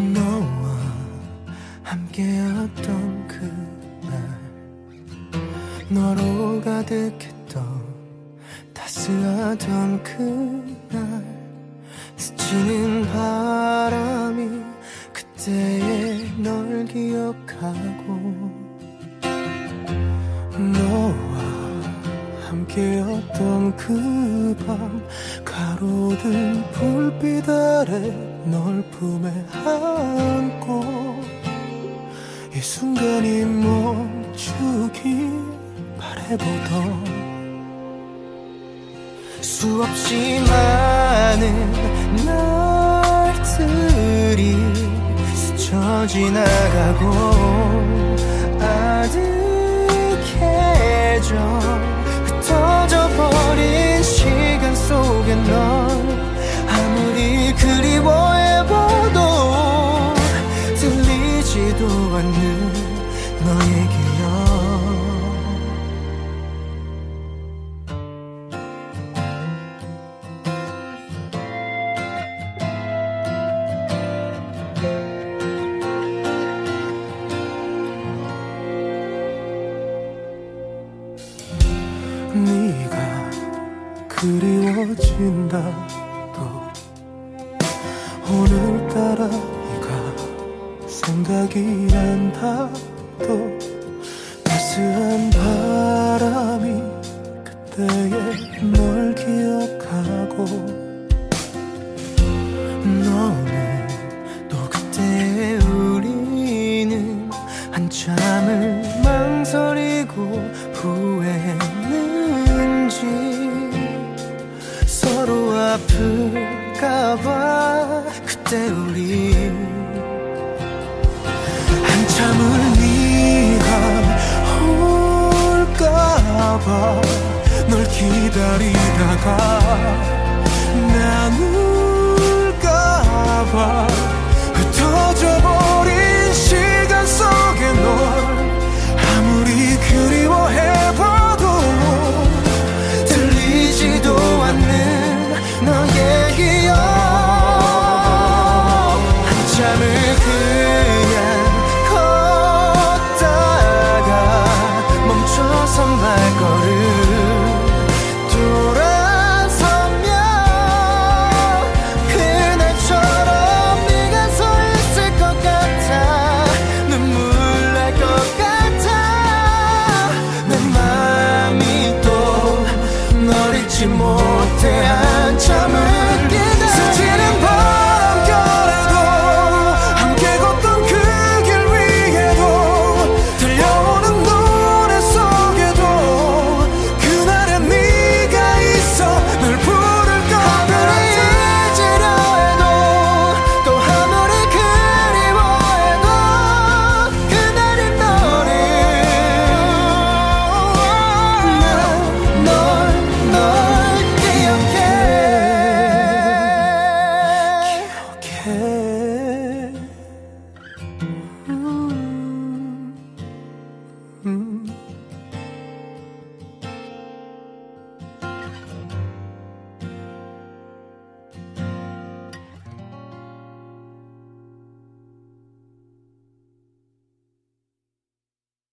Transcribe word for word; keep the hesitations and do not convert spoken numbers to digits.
너와 함께였던 그날, 너로 가득했던 따스하던 그날, 스치는 바람이 그때의 널 기억하고, 너와 함께였던 그 밤, 가로등 불빛 아래 널 품에 안고, 이 순간이 멈추길 바라보던 수없이 많은 날들이 스쳐 지나가고, 아득해져 흩어져 버린 시간 속에 널 아무리 그리워해봐도 들리지도 않는 너의 기억. 네가 그리워진다도 오늘따라 네가 생각이 난다도, 따스한 바람이 그때의 널 기억하고, 너는 또 그때 우리는 한참을 망설이고 후회했는지, 서로 아플까봐 그때 우리 한참을 네가 올까봐 널 기다리다가